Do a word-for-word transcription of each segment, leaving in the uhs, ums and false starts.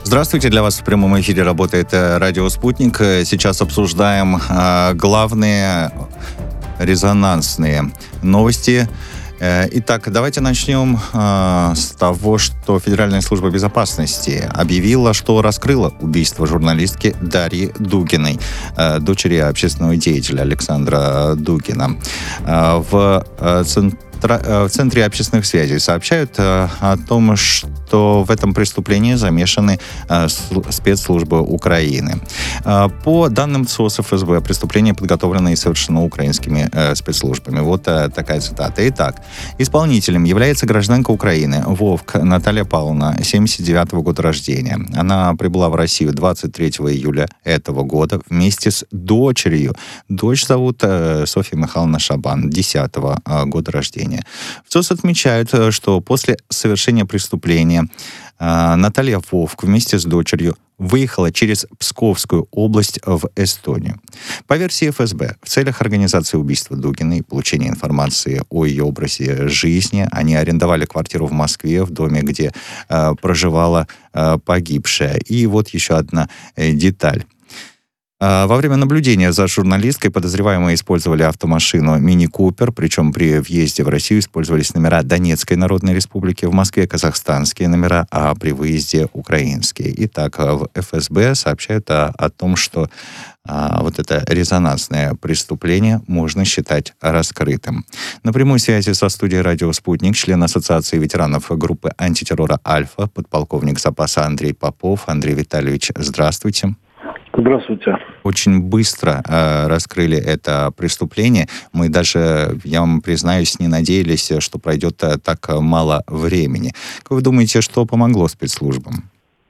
Здравствуйте, для вас в прямом эфире работает радио «Спутник». Сейчас обсуждаем э, главные резонансные новости. Итак, давайте начнем э, с того, что Федеральная служба безопасности объявила, что раскрыла убийство журналистки Дарьи Дугиной, э, дочери общественного деятеля Александра Дугина. Э, в, э, центр, э, в Центре общественных связей сообщают э, о том, что в этом преступлении замешаны э, спецслужбы Украины. Э, по данным ЦОС ФСБ, преступление подготовлено и совершено украинскими э, спецслужбами. Вот э, такая цитата. Итак, исполнителем является гражданка Украины Вовк Наталья Павловна, семьдесят девятого года рождения. Она прибыла в Россию двадцать третьего июля этого года вместе с дочерью. Дочь зовут э, Софья Михайловна Шабан, десятого э, года рождения. В ЦОС отмечают, что после совершения преступления э, Наталья Вовк вместе с дочерью выехала через Псковскую область в Эстонию. По версии ФСБ, в целях организации убийства Дугиной и получения информации о ее образе жизни, они арендовали квартиру в Москве, в доме, где э, проживала э, погибшая. И вот еще одна э, деталь. Во время наблюдения за журналисткой подозреваемые использовали автомашину «Мини Купер», причем при въезде в Россию использовались номера Донецкой Народной Республики, в Москве казахстанские номера, а при выезде украинские. Итак, в ФСБ сообщают о, о том, что а, вот это резонансное преступление можно считать раскрытым. На прямой связи со студией «Радио Спутник» член Ассоциации ветеранов группы антитеррора «Альфа», подполковник запаса Андрей Попов. Андрей Витальевич, здравствуйте. Здравствуйте. Очень быстро э, раскрыли это преступление. Мы даже, я вам признаюсь, не надеялись, что пройдет э, так мало времени. Как вы думаете, что помогло спецслужбам?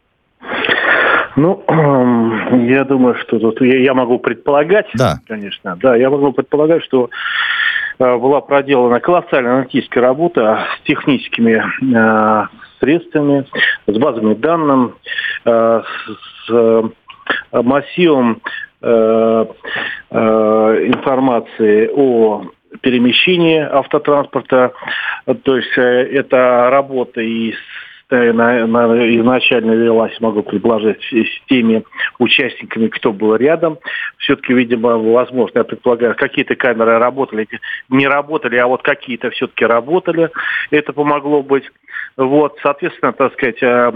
Ну, э, я думаю, что тут я, я могу предполагать, да. конечно, да, я могу предполагать, что э, была проделана колоссальная аналитическая работа с техническими э, средствами, с базами данных, э, с э, массивом э, э, информации о перемещении автотранспорта. То есть э, эта работа и э, на, на, изначально велась, могу предположить, с теми участниками, кто был рядом. Все-таки, видимо, возможно, я предполагаю, какие-то камеры работали, не работали, а вот какие-то все-таки работали. Это помогло быть. Вот, соответственно, так сказать, э,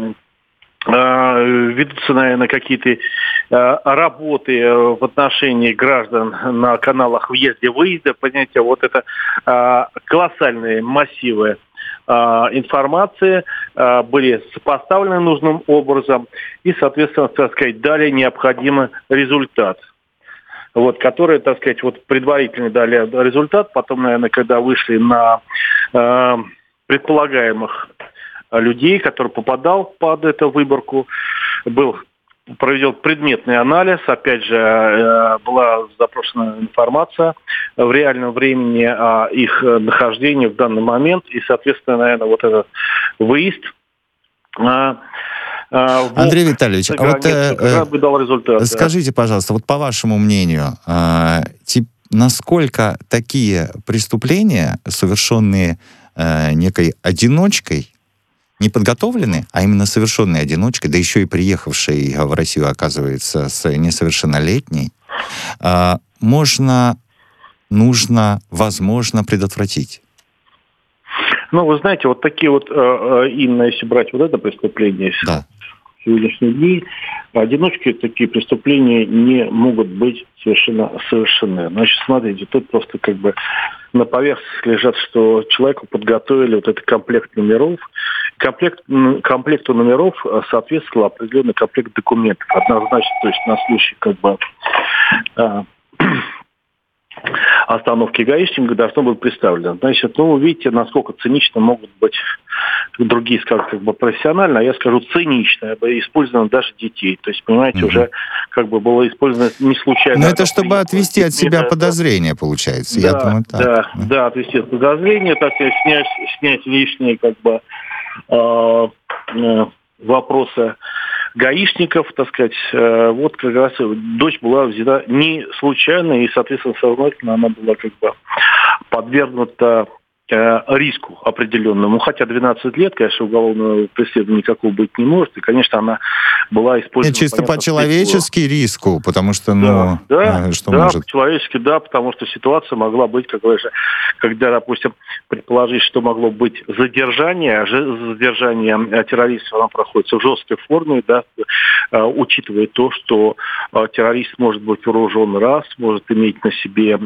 ведутся, наверное, какие-то э, работы в отношении граждан на каналах въезда-выезда. Понимаете, вот это э, колоссальные массивы э, информации э, были сопоставлены нужным образом и, соответственно, так сказать, дали необходимый результат. Вот, которые, так сказать, вот предварительно дали результат, потом, наверное, когда вышли на э, предполагаемых людей, который попадал под эту выборку, был проведен предметный анализ, опять же, была запрошена информация в реальном времени о их нахождении в данный момент, и, соответственно, наверное, вот этот выезд а, а, Андрей Витальевич, а вот э, бы дал результат. Скажите, да. пожалуйста, вот по вашему мнению, э, тип, насколько такие преступления, совершенные э, некой одиночкой, не подготовленные, а именно совершенные одиночкой, да еще и приехавшей в Россию, оказывается, с несовершеннолетней, э, можно, нужно, возможно предотвратить? Ну, вы знаете, вот такие вот, э, именно если брать вот это преступление, да. сегодняшние дни, одиночки такие преступления не могут быть совершенно совершенны. Значит, смотрите, тут просто как бы на поверхности лежат, что человеку подготовили вот этот комплект номеров. Комплект, комплекту номеров соответствовал определенный комплект документов. Однозначно, то есть на случай как бы э, остановки гаишника должно быть представлено. Значит, ну, видите, насколько цинично могут быть другие, скажут, как бы профессионально, а я скажу цинично, использовано даже детей. То есть, понимаете, угу. уже как бы было использовано не случайно. Но это чтобы отвести от себя это, подозрения, получается. Да, я думаю, так. Да, да, да, отвести от подозрения, так сказать, снять, снять лишние как бы э, э, вопросы гаишников, так сказать, вот как раз дочь была взята не случайно, и, соответственно, сознательно она была как бы подвергнута риску определенному. Хотя двенадцать лет, конечно, уголовного преследования никакого быть не может. И, конечно, она была использована... Нет, чисто по-человечески риску, потому что, ну, да, что да, может... по-человечески, да, потому что ситуация могла быть, как говоришь, когда, допустим, предположить, что могло быть задержание, задержание террористов, оно проходит в жесткой форме, да, учитывая то, что террорист может быть вооружен раз, может иметь на себе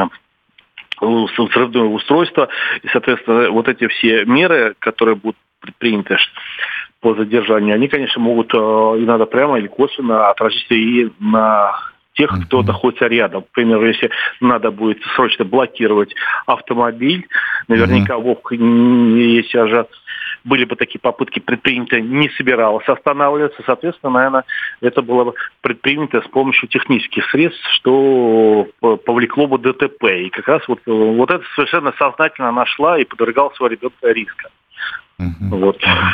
взрывное устройство, и, соответственно, вот эти все меры, которые будут предприняты по задержанию, они, конечно, могут иногда прямо или косвенно отразиться и на тех, кто находится рядом. К примеру, если надо будет срочно блокировать автомобиль, наверняка mm-hmm. Вовк, если же были бы такие попытки предприняты, не собирался останавливаться. Соответственно, наверное, это было бы предпринято с помощью технических средств, что повлекло бы ДТП. И как раз вот, вот это совершенно сознательно нашла и подвергала своего ребенка риска. Uh-huh. Вот.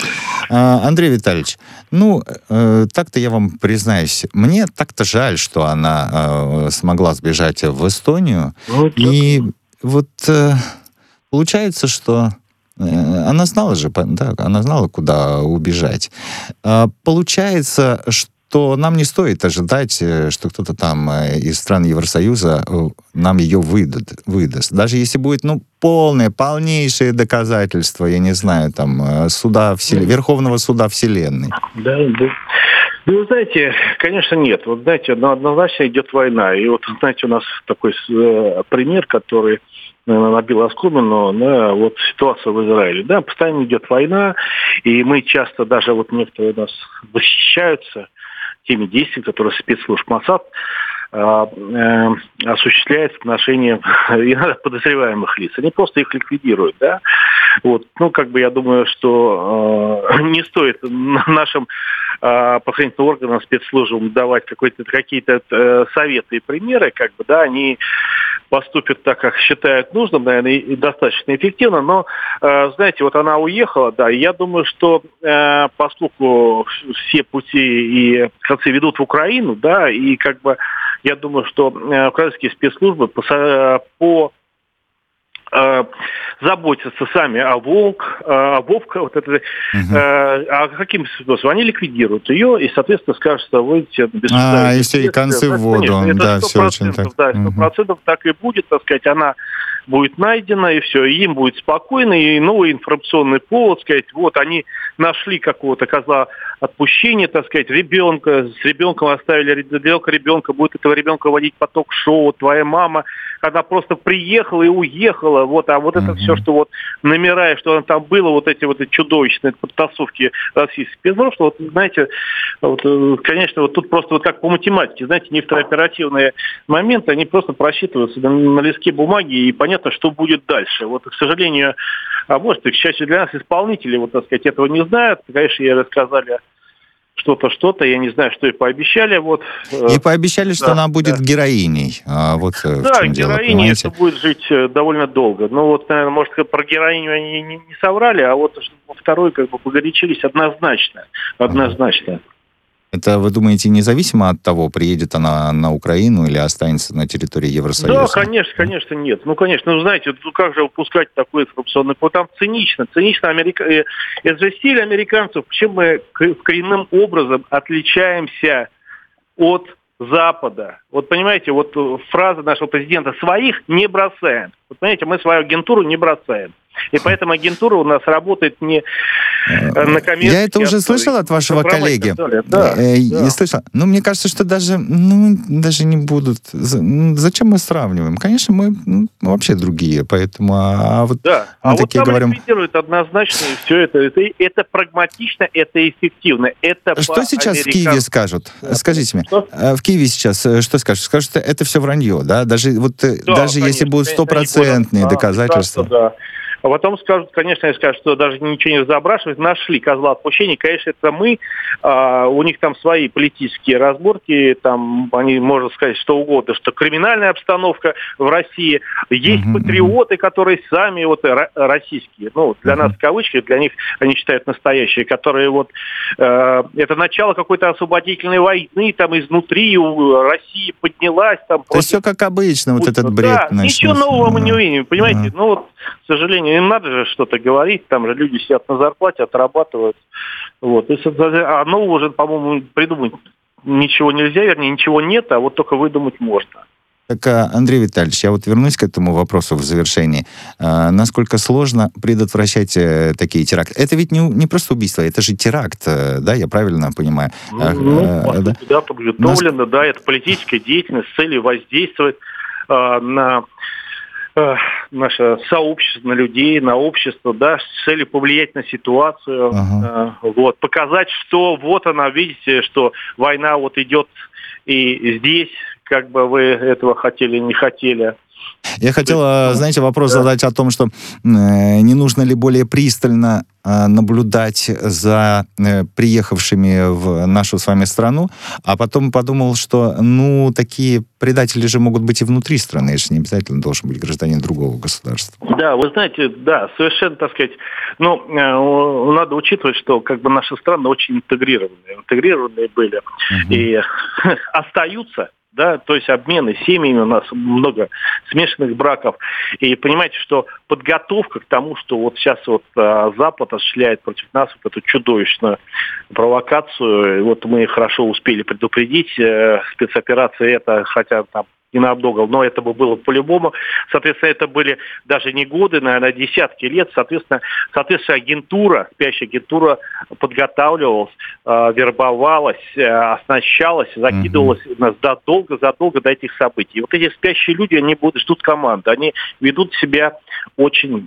А, Андрей Витальевич, ну, э, так-то я вам признаюсь, мне так-то жаль, что она э, смогла сбежать в Эстонию. Вот и вот э, получается, что э, она знала же, да, она знала, куда убежать. А, получается, что нам не стоит ожидать, что кто-то там из стран Евросоюза нам ее выдаст, выдаст. Даже если будет, ну, полное, полнейшее доказательство, я не знаю, там, суда Всел... Верховного суда Вселенной. Да, да. Ну, вы знаете, конечно, нет. Вот, знаете, однозначно идет война. И вот, знаете, у нас такой э, пример, который, наверное, набил оскомину, да, вот ситуация в Израиле. Да, постоянно идет война, и мы часто, даже вот некоторые у нас восхищаются теми действиями, которые спецслужб Моссад э, э, осуществляет в отношении иногда подозреваемых лиц. Они просто их ликвидируют, да. Вот, ну, как бы я думаю, что э, не стоит нашим э, правоохранительным органам, спецслужбам давать какой-то, какие-то э, советы и примеры, как бы, да, они поступят так, как считают нужным, наверное, и достаточно эффективно, но, э, знаете, вот она уехала, да, и я думаю, что э, поскольку все пути и концы ведут в Украину, да, и как бы я думаю, что э, украинские спецслужбы по, по э, заботятся сами о Волк, о Вовка, вот это, uh-huh. э, а каким способом? Они ликвидируют ее, и, соответственно, скажут, что вы без А, и все, и концы в воду, конечно, да, это все очень так. Да, сто процентов uh-huh. так и будет, так сказать, она будет найдена, и все, и им будет спокойно, и новый информационный повод, сказать, вот, они нашли какого-то козла отпущения, так сказать, ребенка, с ребенком оставили ребенка, ребенка, будет этого ребенка водить по ток-шоу, твоя мама, она просто приехала и уехала, вот, а вот это uh-huh. все, что вот номера, что она там было, вот эти вот эти чудовищные подтасовки российских спецслужб, что, вот, знаете, вот, конечно, вот тут просто вот как по математике, знаете, некоторые оперативные моменты, они просто просчитываются на, на листке бумаги, и понятно, что будет дальше. Вот, к сожалению, а может, и к счастью для нас, исполнители, вот, так сказать, этого не знают, конечно, ей рассказали что-то, что-то, я не знаю, что и пообещали. Вот. И пообещали, что да, она будет да. героиней. А вот да, героиней, что будет жить довольно долго. Ну вот, наверное, может, про героиню они не, не соврали, а вот второй как бы погорячились однозначно. Однозначно. Ага. Это, вы думаете, независимо от того, приедет она на Украину или останется на территории Евросоюза? Да, конечно, конечно, нет. Ну, конечно, ну, знаете, ну, как же выпускать такой информационный повод? Там цинично, цинично. Америка... Это же стиль американцев. Чем мы коренным образом отличаемся от Запада? Вот, понимаете, вот фраза нашего президента «своих не бросаем». Вот, понимаете, мы свою агентуру не бросаем. И поэтому агентура у нас работает не на коммерческие. Я это уже слышал от вашего коллеги. Да, я да. слышал. Но мне кажется, что даже, ну, даже не будут. Зачем мы сравниваем? Конечно, мы ну, вообще другие, поэтому. А вот да. мы а такие вот там говорим. Ликвидируют однозначно, и все это, это, это прагматично, это эффективно. Это что сейчас в Киеве скажут? Скажите мне, что? В Киеве сейчас что скажут? Скажут, что это все вранье, да? Даже вот да, даже конечно, если будут стопроцентные доказательства. Да. А потом скажут, конечно, скажут, что даже ничего не разобрашивают, нашли козла отпущения. Конечно, это мы. А, у них там свои политические разборки, там они, можно сказать, что угодно, что криминальная обстановка в России. Есть uh-huh, патриоты, которые сами вот российские, ну, для uh-huh. нас в кавычках, для них они считают настоящие, которые вот э, это начало какой-то освободительной войны, там изнутри у России поднялась. Там, то есть все как обычно, вот этот бред. Да, ничего нового мы не увидим, понимаете? Uh-huh. Ну вот К сожалению, им надо же что-то говорить, там же люди сидят на зарплате, отрабатывают. Вот. И, а нового уже, по-моему, придумать ничего нельзя, вернее, ничего нет, а вот только выдумать можно. Так, Андрей Витальевич, я вот вернусь к этому вопросу в завершении. А, насколько сложно предотвращать э, такие теракты? Это ведь не, не просто убийство, это же теракт, э, да, я правильно понимаю? Ну, а, по да? сути, да, подготовлено, Нас... да, это политическая деятельность с целью воздействовать э, на э, наше сообщество, на людей, на общество, да, с целью повлиять на ситуацию, ага. э, вот, показать, что вот она, видите, что война вот идет и здесь, как бы вы этого хотели, не хотели. Я хотел, знаете, вопрос да. задать о том, что э, не нужно ли более пристально э, наблюдать за э, приехавшими в нашу с вами страну, а потом подумал, что, ну, такие предатели же могут быть и внутри страны, это же не обязательно должен быть гражданин другого государства. Да, вы знаете, да, совершенно, так сказать, ну, э, надо учитывать, что как бы наши страны очень интегрированные, интегрированные были угу. и остаются. Да, то есть обмены семьями, у нас много смешанных браков. И понимаете, что подготовка к тому, что вот сейчас вот а, Запад осуществляет против нас вот эту чудовищную провокацию, вот мы хорошо успели предупредить, э, спецоперация это, хотя там ненадолго, но это бы было по-любому. Соответственно, это были даже не годы, наверное, десятки лет. Соответственно, соответственно агентура, спящая агентура подготавливалась, э, вербовалась, э, оснащалась, закидывалась mm-hmm. задолго-задолго до этих событий. И вот эти спящие люди, они будут, ждут команды, они ведут себя очень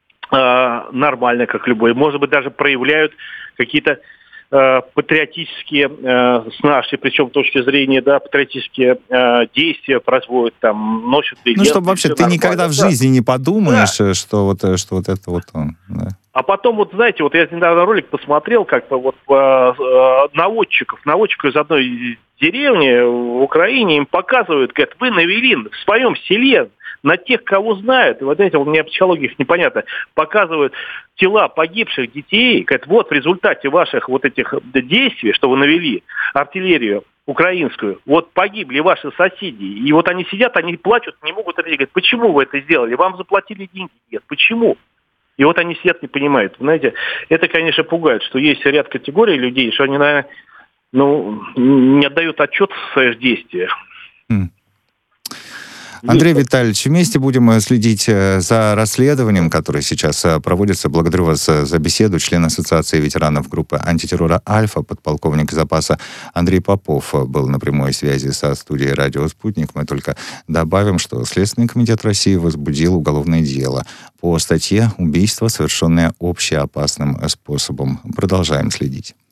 э, нормально, как любой. Может быть, даже проявляют какие-то патриотические, э, с нашей, причем точки зрения, да, патриотические э, действия производят, там, носят... Ну, чтобы вообще ты никогда в жизни не подумаешь, да. что, вот, что вот это вот он... Да. А потом, вот знаете, вот я недавно ролик посмотрел, как-то вот э, наводчиков, наводчиков из одной деревни в Украине, им показывают, говорят, вы навели в своем селе на тех, кого знают. И вот знаете, у меня психология их непонятна. Показывают тела погибших детей, говорят, вот в результате ваших вот этих действий, что вы навели, артиллерию украинскую, вот погибли ваши соседи. И вот они сидят, они плачут, не могут ответить, говорят, почему вы это сделали? Вам заплатили деньги? Нет, почему? И вот они сидят, не понимают. Знаете, это, конечно, пугает, что есть ряд категорий людей, что они, наверное, ну, не отдают отчет в своих действиях. Mm. Андрей Витальевич, вместе будем следить за расследованием, которое сейчас проводится. Благодарю вас за беседу. Член Ассоциации ветеранов группы антитеррора «Альфа», подполковник запаса Андрей Попов был на прямой связи со студией «Радио Спутник». Мы только добавим, что Следственный комитет России возбудил уголовное дело по статье «Убийство, совершенное общеопасным способом». Продолжаем следить.